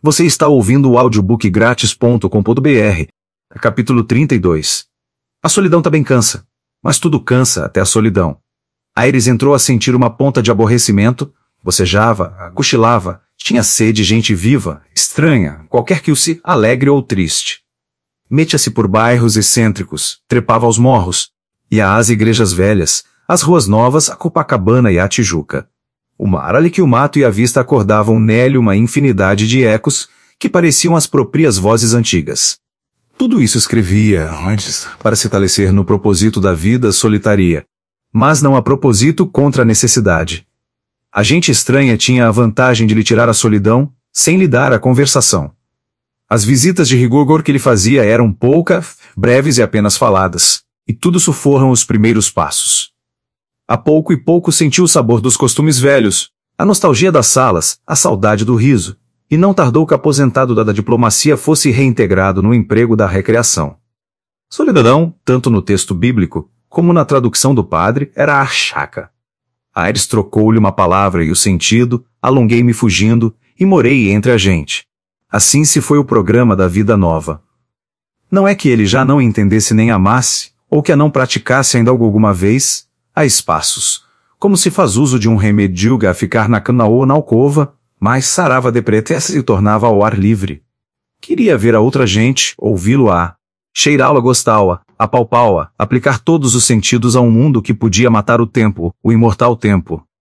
Você está ouvindo o audiobookgratis.com.br, capítulo 32. A solidão também cansa, mas tudo cansa até a solidão. Aires entrou a sentir uma ponta de aborrecimento, bocejava, cochilava, tinha sede, gente viva, estranha, qualquer que o se, alegre ou triste. Metia-se por bairros excêntricos, trepava aos morros, ia às igrejas velhas, às ruas novas, a Copacabana e a Tijuca. O mar ali que o mato e a vista acordavam nele uma infinidade de ecos que pareciam as próprias vozes antigas. Tudo isso escrevia, antes, para se talecer no propósito da vida solitaria, mas não a propósito contra a necessidade. A gente estranha tinha a vantagem de lhe tirar a solidão, sem lhe dar a conversação. As visitas de rigor que ele fazia eram poucas, breves e apenas faladas, e tudo isso foram os primeiros passos. A pouco e pouco sentiu o sabor dos costumes velhos, a nostalgia das salas, a saudade do riso, e não tardou que o aposentado da diplomacia fosse reintegrado no emprego da recreação. Solidão, tanto no texto bíblico, como na tradução do padre, era a chaca. Aires trocou-lhe uma palavra e o sentido, alonguei-me fugindo, e morei entre a gente. Assim se foi o programa da vida nova. Não é que ele já não entendesse nem amasse, ou que a não praticasse ainda alguma vez, a espaços, como se faz uso de um remédio a ficar na cama ou na alcova, mas sarava de pretexto e tornava ao ar livre. Queria ver a outra gente, ouvi-lo-a, cheirá-la, gostá-la, apalpá-la, aplicar todos os sentidos a um mundo que podia matar o tempo, o imortal tempo.